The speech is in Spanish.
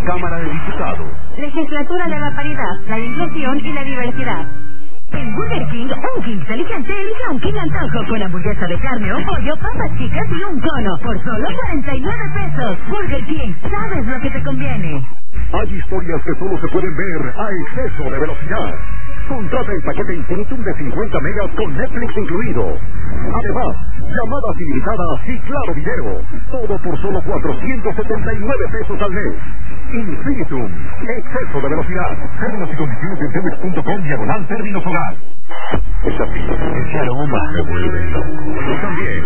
Cámara de Diputados. Legislatura de la Paridad, la Inclusión y la Diversidad. En Burger King, un King inteligente elige un King antojo con hamburguesa de carne o pollo, papas chicas y un cono por solo 49 pesos. Burger King, sabes lo que te conviene. Hay historias que solo se pueden ver a exceso de velocidad. Contrata el paquete Infinitum de 50 megas con Netflix incluido. Además, llamadas ilimitadas y claro video. Todo por solo 479 pesos al mes. Infinitum, exceso de velocidad. Términos y condiciones en Telmex.com/términos hogar. Ese aroma me vuelve loco. Y también